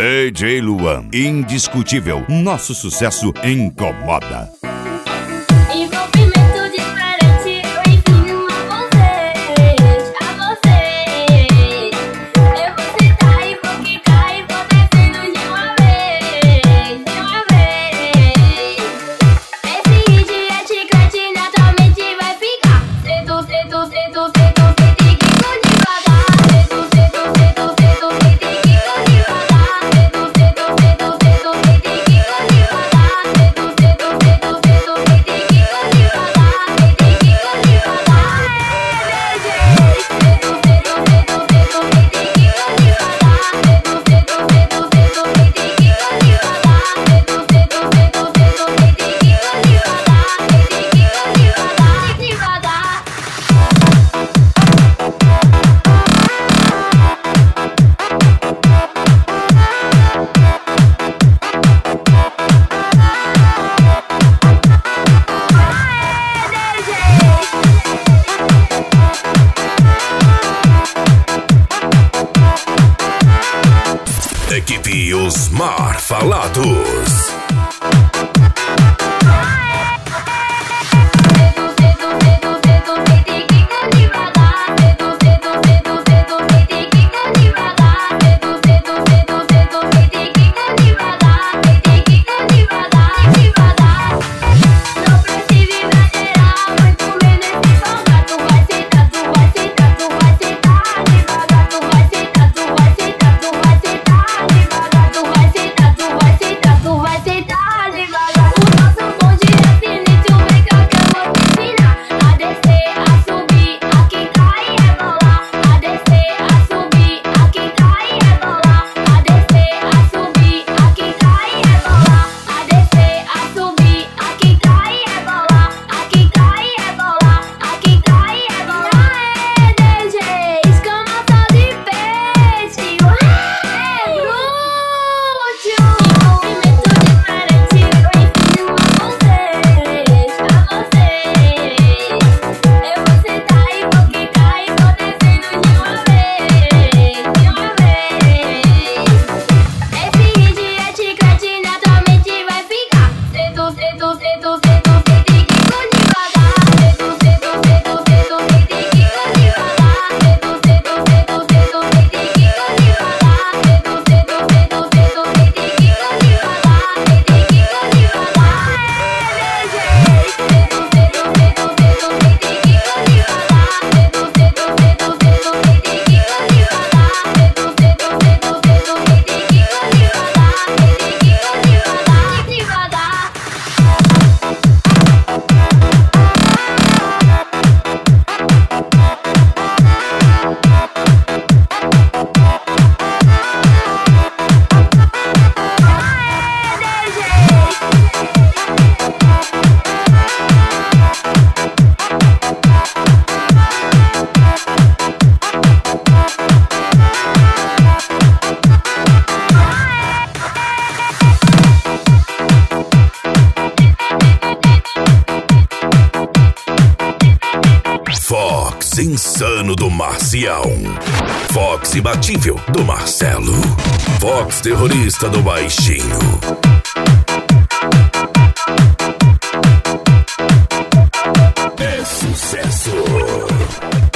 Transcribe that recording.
DJ Luan, indiscutível, nosso sucesso incomoda. Envolvimento diferente, eu ensino a vocês, Eu vou sentar e vou quicar e vou descendo de uma vez, Esse hit é chiclete, naturalmente vai ficar. Cedo, sentiquico devagar. Cedo, sentiquico devagar. Cedo, sentiquico Equipe Osmar Falados. Fox Insano do Marcial, Fox Imbatível do Marcelo, Fox Terrorista do Baixinho. É sucesso.